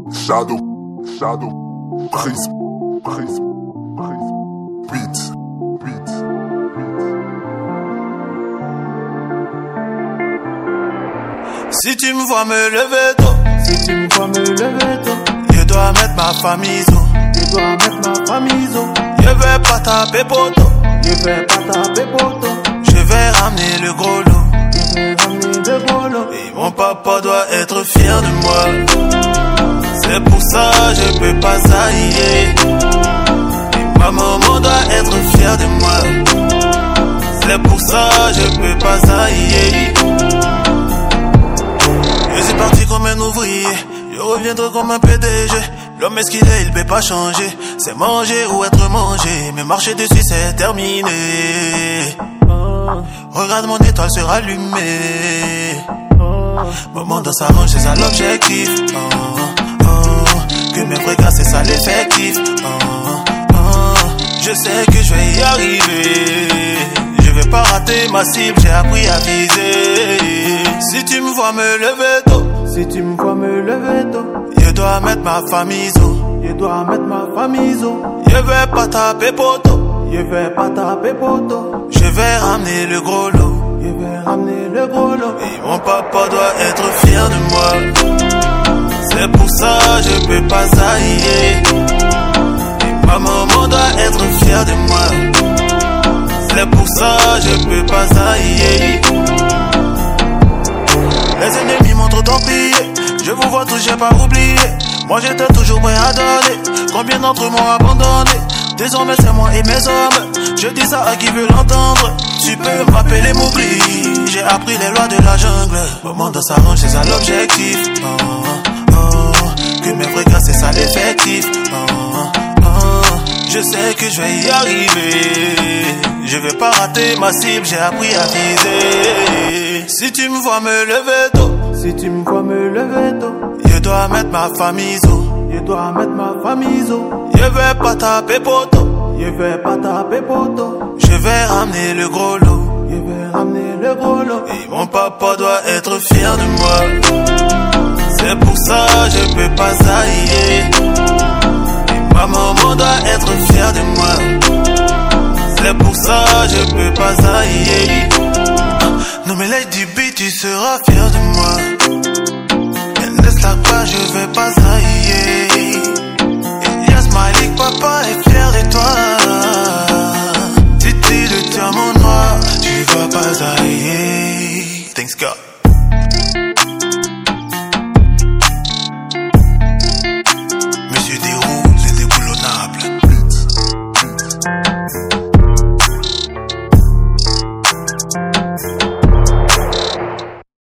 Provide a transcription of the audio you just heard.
Shadow, Prism, Beat. Si tu me vois me lever tôt, je dois mettre ma famille zo. Je vais pas taper poto, je vais ramener le gros lot. Et mon papa doit être fier de moi. C'est pour ça je peux pas sailler. Et ma maman doit être fière de moi. C'est pour ça je peux pas sailler. Je suis parti comme un ouvrier, je reviendrai comme un PDG. L'homme est ce qu'il est, il peut pas changer. C'est manger ou être mangé, mais marcher dessus c'est terminé. Regarde mon étoile se rallumer. Moment dans sa range, c'est ça l'objectif. Que mes vrais gars, c'est ça l'effectif. Je sais que je vais y arriver. Je vais pas rater ma cible, j'ai appris à viser. Si tu me vois me lever tôt, je dois mettre ma famille zo. Je vais pas taper poto, je vais ramener le gros lot. Et mon papa doit être fier de moi. C'est pour ça je peux pas sailler. Et ma maman doit être fière de moi. C'est pour ça je peux pas sailler. Les ennemis m'ont trop torpillé. Je vous vois tous, j'ai pas oublié. Moi j'étais toujours prêt à donner. Combien d'entre eux m'ont abandonné? Désormais c'est moi et mes hommes. Je dis ça à qui veut l'entendre. Tu peux m'appeler Mowgli. J'ai appris les lois de la jungle. Moment dans sa range, c'est ça l'objectif. Que mes vrais gars, c'est ça l'effectif. Je sais que je vais y arriver. Je vais pas rater ma cible, j'ai appris à viser. Si tu me vois me lever tôt, je dois mettre ma famille zo. Je vais pas taper poto, je vais ramener le gros lot. Et mon papa doit être fier de moi. C'est pour ça je peux pas sailler. Et ma maman doit être fière de moi. C'est pour ça je peux pas sailler. Non mais Lady B, tu seras fier de moi.